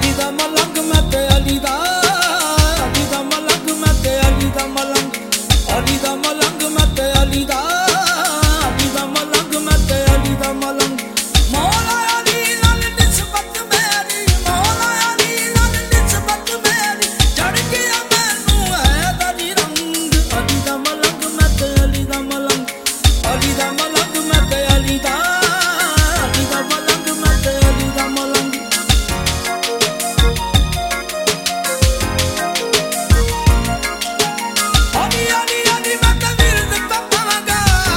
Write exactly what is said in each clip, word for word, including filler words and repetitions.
ਅਲੀ ਦਾ ਮਲੰਗ ਮੈਂ ਤੇ ਅਲੀ ਦਾ ਅਲੀ ਦਾ ਮਲੰਗ ਮੈਂ ਤੇ ਅਲੀ ਦਾ ਮਲੰਗ ਅਲੀ ਦਾ ਮਲੰਗ ਮੈਂ ਤੇ ਅਲੀ ਦਾ ਅਲੀ ਦਾ ਮਲੰਗ ਮੈਂ ਤੇ ਅਲੀ ਦਾ ਮਲੰਗ ਮੌਲਾ ਅਲੀ ਨਾਲ ਨਿਸਬਤ ਮੇਰੀ ਮੌਲਾ ਅਲੀ ਨਾਲ ਨਿਸਬਤ ਮੇਰੀ ਚੜ ਗਿਆ ਮੈਨੂੰ ਹੈ ਦਰੀ ਰੰਗ ਅਲੀ ਦਾ ਮਲੰਗ ਮੈਂ ਤੇ ਅਲੀ ਦਾ ਮਲੰਗ ਅਲੀ ਦਾ ਮਲੰਗ ਮੈਂ ਤੇ ਅਲੀ ਦਾ ਅਲੀ ਦਾ ਮਲੰਗ ਮੈਂ ਤੇ ਅਲੀ ਦਾ ਮਲੰਗ ਅਲੀ ਅਲੀ ਅਲੀ ਮੈਂ ਤੇ ਵਿਰਦ ਤਪਾਂਗਾ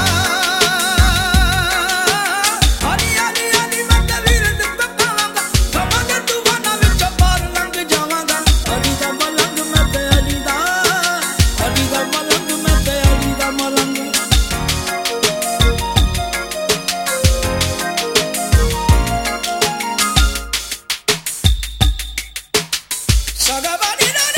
ਅਲੀ ਅਲੀ ਅਲੀ ਮੈਂ ਤੇ ਵਿਰਦ ਤਪਾਂਗਾ ਕਮਾਂਗੇ ਤੂਫਾਨਾਂ ਵਿੱਚ ਪਾਰ ਲੰਘ ਜਾਵਾਂਗਾ ਅਲੀ ਦਾ ਮਲੰਗ ਮੈਂ ਤੇ ਅਲੀ ਦਾ ਅਲੀ ਦਾ ਮਲੰਗ ਮੈਂ ਤੇ ਅਲੀ ਦਾ ਮਲੰਗ Sagabani